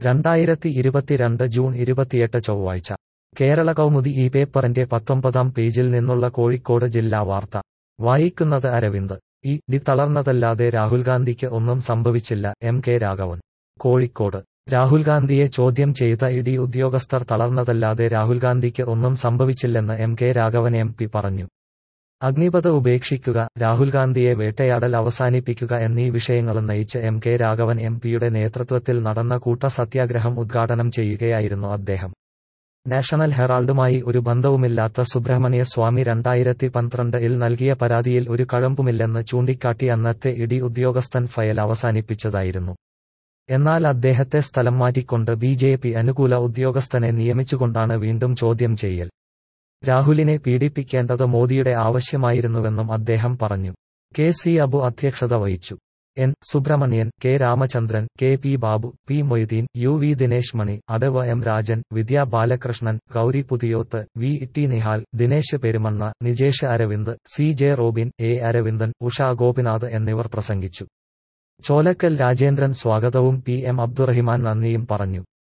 2022 June 28 ചൊവ്വാഴ്ച കേരള കൗമുദി ഈ പേപ്പറിന്റെ 19-ാം പേജിൽ നിന്നുള്ള കോഴിക്കോട് ജില്ലാ വാർത്ത വായിക്കുന്നത് അരവിന്ദ്. ഡി തളർന്നതല്ലാതെ രാഹുൽഗാന്ധിക്ക് ഒന്നും സംഭവിച്ചില്ല എം.കെ. രാഘവൻ. കോഴിക്കോട് രാഹുൽഗാന്ധിയെ ചോദ്യം ചെയ്ത ഇഡി ഉദ്യോഗസ്ഥർ തളർന്നതല്ലാതെ രാഹുൽഗാന്ധിക്ക് ഒന്നും സംഭവിച്ചില്ലെന്ന് എം.കെ. രാഘവൻ എം.പി. പറഞ്ഞു. അഗ്നിപഥ് ഉപേക്ഷിക്കുക, രാഹുൽഗാന്ധിയെ വേട്ടയാടൽ അവസാനിപ്പിക്കുക എന്നീ വിഷയങ്ങളുന്നയിച്ച് എം.കെ. രാഘവൻ എം.പിയുടെ നേതൃത്വത്തിൽ നടന്ന കൂട്ട സത്യാഗ്രഹം ഉദ്ഘാടനം ചെയ്യുകയായിരുന്നു അദ്ദേഹം. നാഷണൽ ഹെറാൾഡുമായി ഒരു ബന്ധവുമില്ലാത്ത സുബ്രഹ്മണ്യ സ്വാമി 2012-ൽ നൽകിയ പരാതിയിൽ ഒരു കഴമ്പുമില്ലെന്ന് ചൂണ്ടിക്കാട്ടി അന്നത്തെ ഇഡി ഉദ്യോഗസ്ഥൻ ഫയൽ അവസാനിപ്പിച്ചതായിരുന്നു. എന്നാൽ അദ്ദേഹത്തെ സ്ഥലം മാറ്റിക്കൊണ്ട് ബി.ജെ.പി. അനുകൂല ഉദ്യോഗസ്ഥനെ നിയമിച്ചുകൊണ്ടാണ് വീണ്ടും ചോദ്യം ചെയ്യൽ. രാഹുലിനെ പീഡിപ്പിക്കേണ്ടത് മോദിയുടെ ആവശ്യമായിരുന്നുവെന്നും അദ്ദേഹം പറഞ്ഞു. കെ.സി. അബു അധ്യക്ഷത വഹിച്ചു. N. Subrahmanian, K. Ramachandran, K P. Babu, P. Moideen, U V. Dinesh Mani, Adav M. Rajan, Vidya Balakrishnan, Gauri Puthiyoth, V. T. Nihal, Dinesh Perumanna, Nijesh Aravind, C. J. Robin, A. Aravindan, Usha Gopinath എന്നിവർ പ്രസംഗിച്ചു. ചോലക്കൽ രാജേന്ദ്രൻ സ്വാഗതവും പി. എം. അബ്ദുറഹിമാൻ നന്ദിയും പറഞ്ഞു.